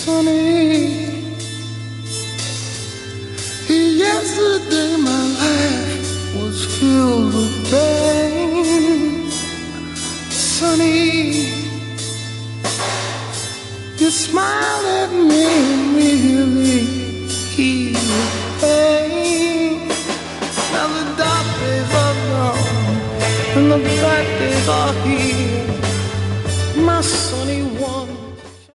Sunny, yesterday my life was filled with pain. Sunny, you smiled at me and really eased the pain. Now the dark days are gone and the bright days are here. My sunny one.